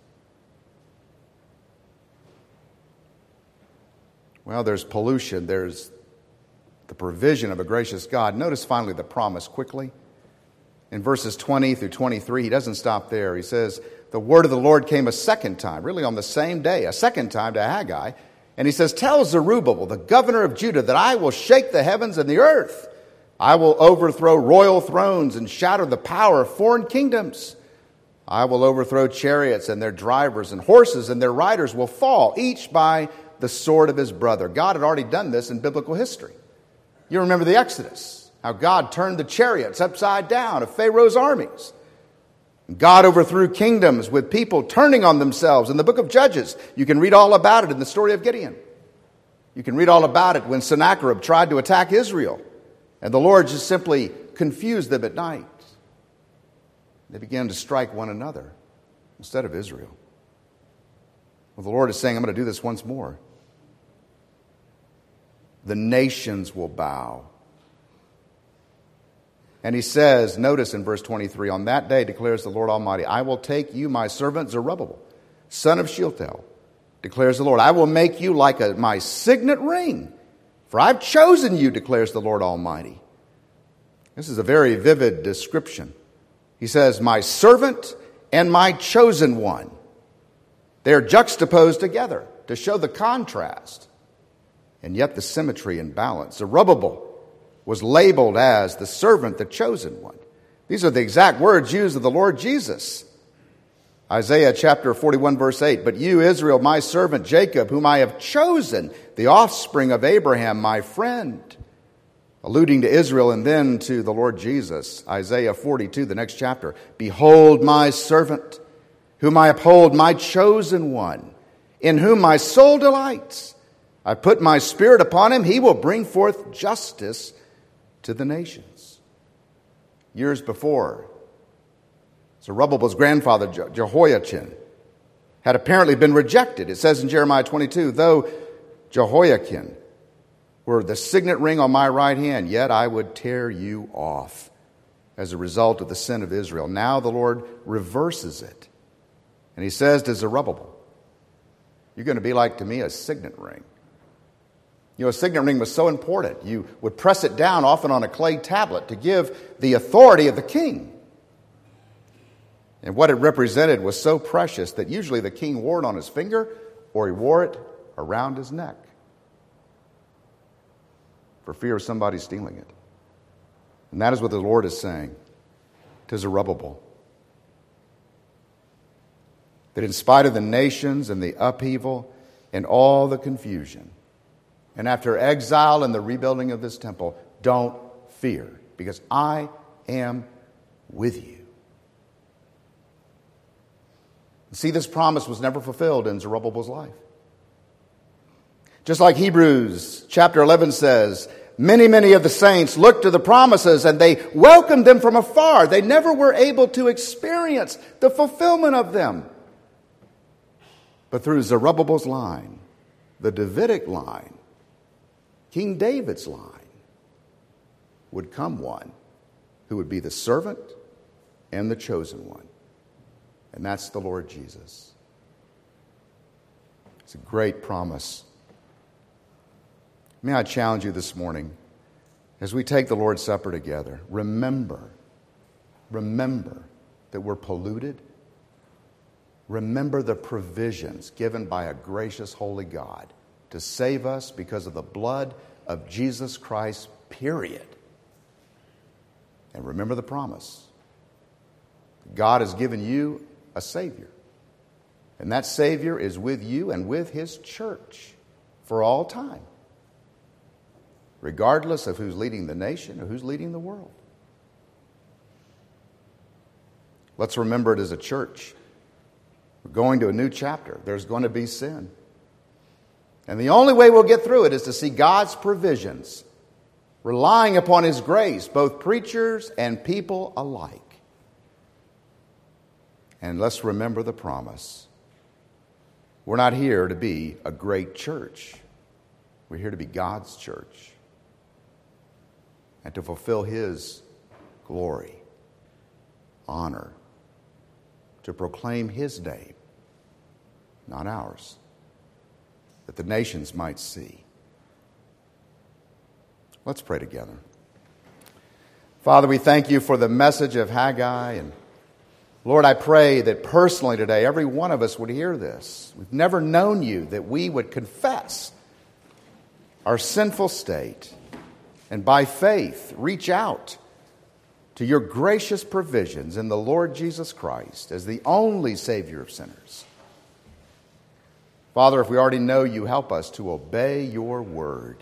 Speaker 3: Well, there's pollution, there's the provision of a gracious God. Notice finally the promise quickly. In verses twenty through twenty-three, he doesn't stop there. He says, the word of the Lord came a second time, really on the same day, a second time to Haggai. And he says, tell Zerubbabel, the governor of Judah, that I will shake the heavens and the earth. I will overthrow royal thrones and shatter the power of foreign kingdoms. I will overthrow chariots and their drivers, and horses and their riders will fall, each by the sword of his brother. God had already done this in biblical history. You remember the Exodus, how God turned the chariots upside down of Pharaoh's armies. God overthrew kingdoms with people turning on themselves. In the book of Judges, you can read all about it in the story of Gideon. You can read all about it when Sennacherib tried to attack Israel, and the Lord just simply confused them at night. They began to strike one another instead of Israel. Well, the Lord is saying, I'm going to do this once more. The nations will bow. And he says, notice in verse twenty-three, on that day declares the Lord Almighty, I will take you, my servant Zerubbabel, son of Shealtiel, declares the Lord. I will make you like a, my signet ring, for I've chosen you, declares the Lord Almighty. This is a very vivid description. He says, my servant and my chosen one. They are juxtaposed together to show the contrast and yet the symmetry and balance. Zerubbabel was labeled as the servant, the chosen one. These are the exact words used of the Lord Jesus. Isaiah chapter forty-one, verse eight, but you, Israel, my servant, Jacob, whom I have chosen, the offspring of Abraham, my friend. Alluding to Israel and then to the Lord Jesus. Isaiah forty-two, the next chapter. Behold my servant, whom I uphold, my chosen one, in whom my soul delights. I put my spirit upon him. He will bring forth justice to the nations. Years before, Zerubbabel's grandfather, Jehoiachin, had apparently been rejected. It says in Jeremiah twenty-two, though Jehoiachin were the signet ring on my right hand, yet I would tear you off as a result of the sin of Israel. Now the Lord reverses it. And he says to Zerubbabel, you're going to be like to me a signet ring. You know, a signet ring was so important. You would press it down often on a clay tablet to give the authority of the king. And what it represented was so precious that usually the king wore it on his finger or he wore it around his neck for fear of somebody stealing it. And that is what the Lord is saying to Zerubbabel. That in spite of the nations and the upheaval and all the confusion, and after exile and the rebuilding of this temple, don't fear, because I am with you. See, this promise was never fulfilled in Zerubbabel's life. Just like Hebrews chapter eleven says, many, many of the saints looked to the promises and they welcomed them from afar. They never were able to experience the fulfillment of them. But through Zerubbabel's line, the Davidic line, King David's line, would come one who would be the servant and the chosen one. And that's the Lord Jesus. It's a great promise. May I challenge you this morning, as we take the Lord's Supper together, remember, remember that we're polluted. Remember the provisions given by a gracious, holy God to save us because of the blood of Jesus Christ, period. And remember the promise. God has given you a Savior. And that Savior is with you and with His church for all time, regardless of who's leading the nation or who's leading the world. Let's remember it as a church. We're going to a new chapter. There's going to be sin. And the only way we'll get through it is to see God's provisions, relying upon His grace, both preachers and people alike. And let's remember the promise. We're not here to be a great church. We're here to be God's church and to fulfill His glory, honor, to proclaim His name, not ours, that the nations might see. Let's pray together. Father, we thank you for the message of Haggai. And Lord, I pray that personally today, every one of us would hear this. We've never known you, that we would confess our sinful state and by faith reach out to your gracious provisions in the Lord Jesus Christ as the only Savior of sinners. Father, if we already know you, help us to obey your word.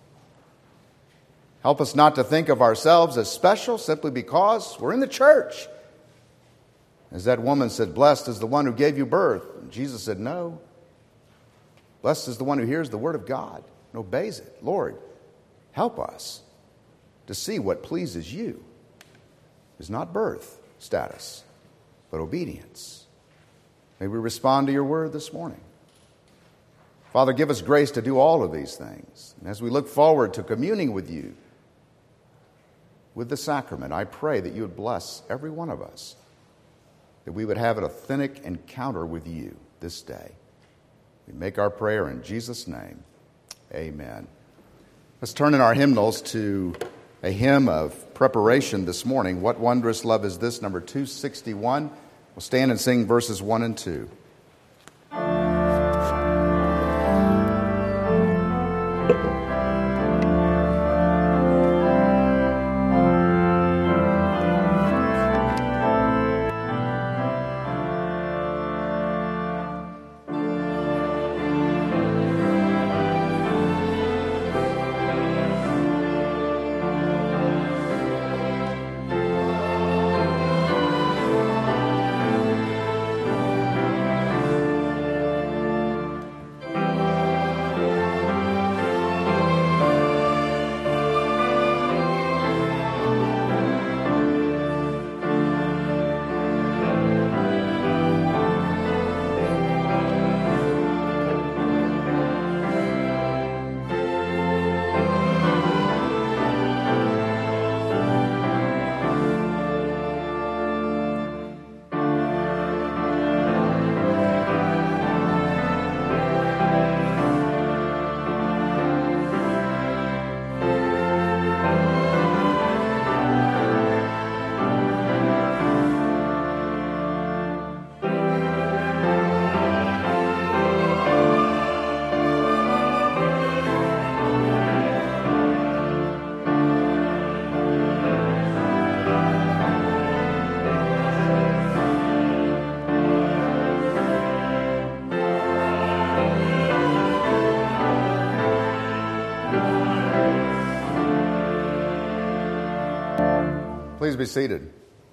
Speaker 3: Help us not to think of ourselves as special simply because we're in the church. As that woman said, blessed is the one who gave you birth. And Jesus said, no. Blessed is the one who hears the word of God and obeys it. Lord, help us to see what pleases you is not birth status, but obedience. May we respond to your word this morning. Father, give us grace to do all of these things. And as we look forward to communing with you, with the sacrament, I pray that you would bless every one of us, that we would have an authentic encounter with you this day. We make our prayer in Jesus' name. Amen. Let's turn in our hymnals to a hymn of preparation this morning. What Wondrous Love Is This, number two sixty-one. We'll stand and sing verses one and two. Please be seated.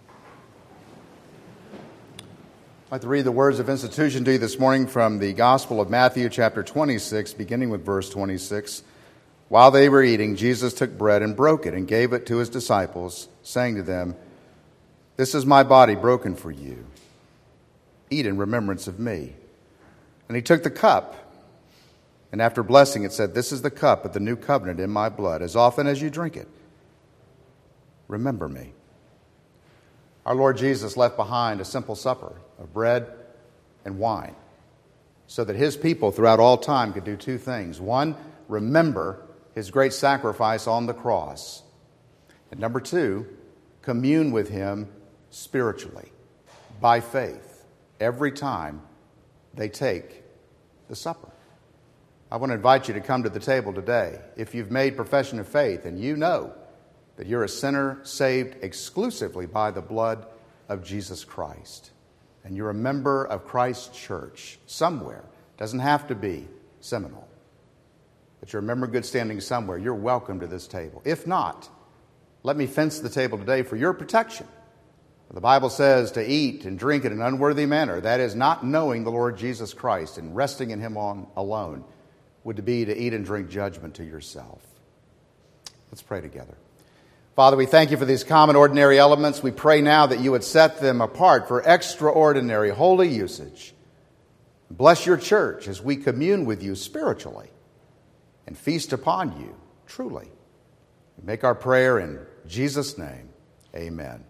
Speaker 3: I'd like to read the words of institution to you this morning from the Gospel of Matthew, chapter twenty-six, beginning with verse twenty-six. While they were eating, Jesus took bread and broke it and gave it to his disciples, saying to them, "This is my body broken for you. Eat in remembrance of me." And he took the cup, and after blessing it, said, "This is the cup of the new covenant in my blood. As often as you drink it, remember me." Our Lord Jesus left behind a simple supper of bread and wine so that his people throughout all time could do two things. One, remember his great sacrifice on the cross. And number two, commune with him spiritually, by faith, every time they take the supper. I want to invite you to come to the table today. If you've made profession of faith and you know that you're a sinner saved exclusively by the blood of Jesus Christ, and you're a member of Christ's church somewhere, doesn't have to be Seminole, but you're a member of good standing somewhere, you're welcome to this table. If not, let me fence the table today for your protection. The Bible says to eat and drink in an unworthy manner, that is not knowing the Lord Jesus Christ and resting in him on alone, would be to eat and drink judgment to yourself. Let's pray together. Father, we thank you for these common ordinary elements. We pray now that you would set them apart for extraordinary holy usage. Bless your church as we commune with you spiritually and feast upon you truly. We make our prayer in Jesus' name. Amen.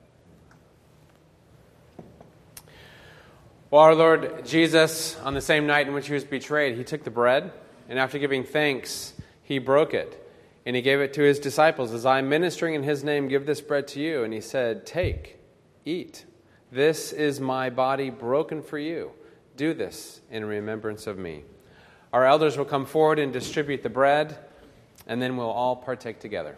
Speaker 1: Well, our Lord Jesus, on the same night in which he was betrayed, he took the bread, and after giving thanks, he broke it. And he gave it to his disciples. "As I am ministering in his name, give this bread to you." And he said, "Take, eat. This is my body broken for you. Do this in remembrance of me." Our elders will come forward and distribute the bread, and then we'll all partake together.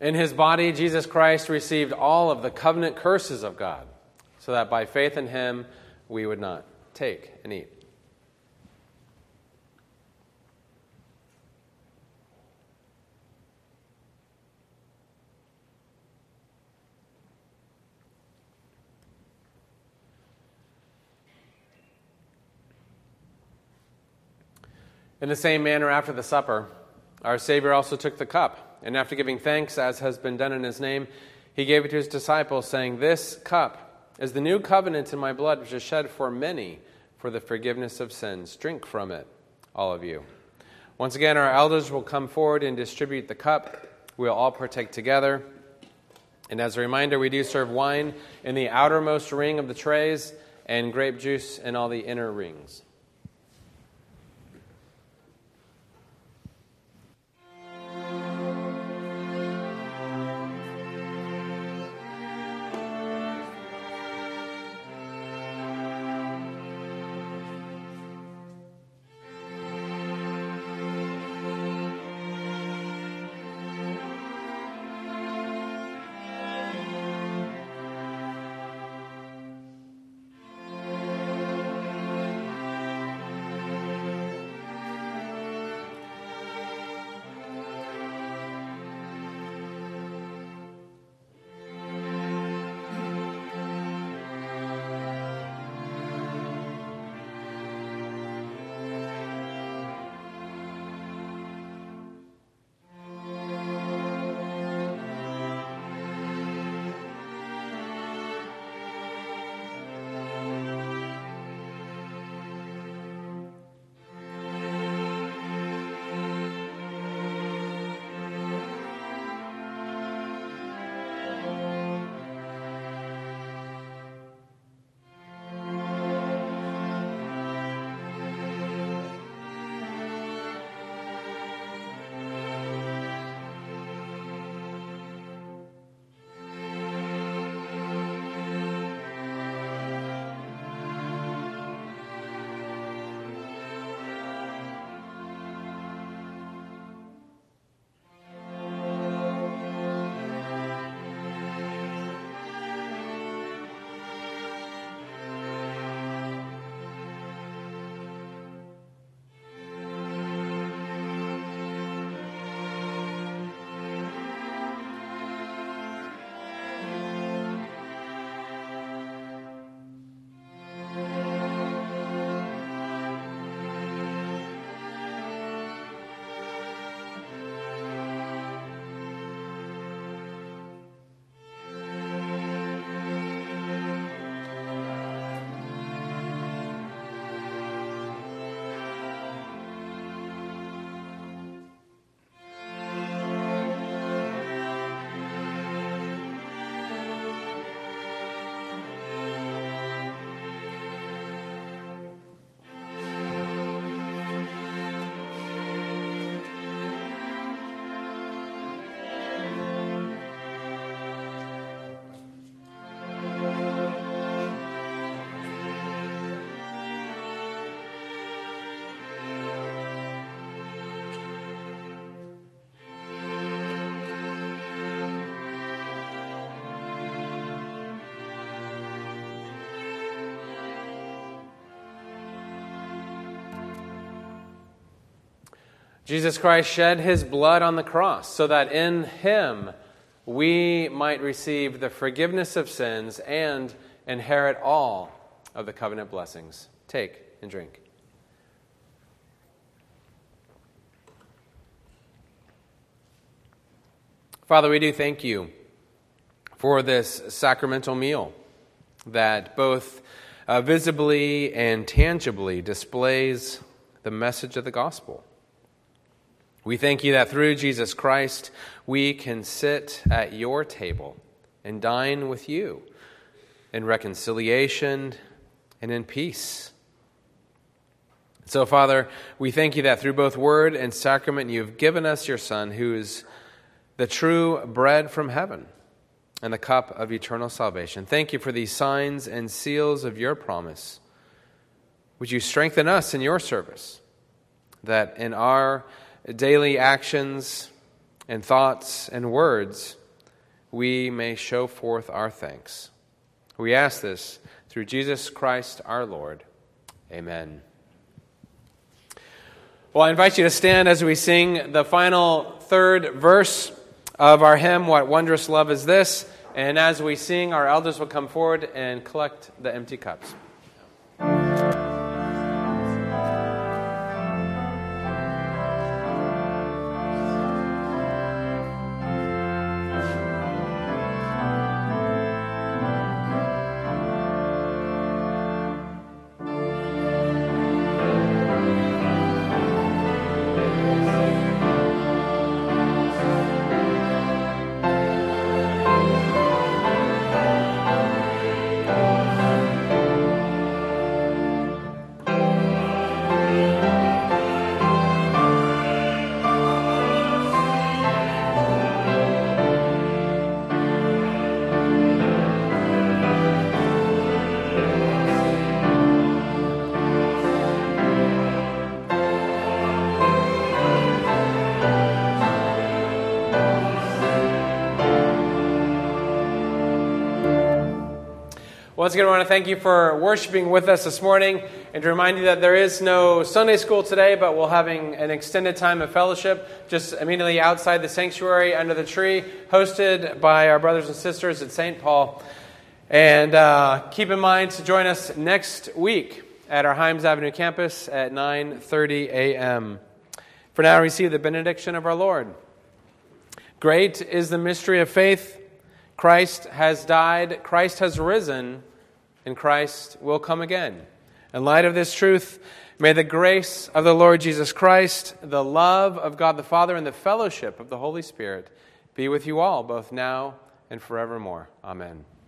Speaker 1: In his body, Jesus Christ received all of the covenant curses of God, so that by faith in him we would not. Take and eat. In the same manner, after the supper, our Savior also took the cup, and after giving thanks, as has been done in his name, he gave it to his disciples, saying, "This cup is the new covenant in my blood, which is shed for many for the forgiveness of sins. Drink from it, all of you." Once again, our elders will come forward and distribute the cup. We'll all partake together. And as a reminder, we do serve wine in the outermost ring of the trays and grape juice in all the inner rings. Jesus Christ shed his blood on the cross so that in him we might receive the forgiveness of sins and inherit all of the covenant blessings. Take and drink. Father, we do thank you for this sacramental meal that both uh, visibly and tangibly displays the message of the gospel. We thank you that through Jesus Christ, we can sit at your table and dine with you in reconciliation and in peace. So, Father, we thank you that through both word and sacrament, you've given us your Son, who is the true bread from heaven and the cup of eternal salvation. Thank you for these signs and seals of your promise. Would you strengthen us in your service, that in our daily actions in thoughts and words, we may show forth our thanks. We ask this through Jesus Christ our Lord. Amen. Well, I invite you to stand as we sing the final third verse of our hymn, What Wondrous Love Is This? And as we sing, our elders will come forward and collect the empty cups. Once again, I want to thank you for worshiping with us this morning and to remind you that there is no Sunday school today, but we're having an extended time of fellowship just immediately outside the sanctuary under the tree, hosted by our brothers and sisters at Saint Paul. And uh, keep in mind to join us next week at our Himes Avenue campus at nine thirty a.m. For now, receive the benediction of our Lord. Great is the mystery of faith. Christ has died, Christ has risen, and Christ will come again. In light of this truth, may the grace of the Lord Jesus Christ, the love of God the Father, and the fellowship of the Holy Spirit be with you all, both now and forevermore. Amen.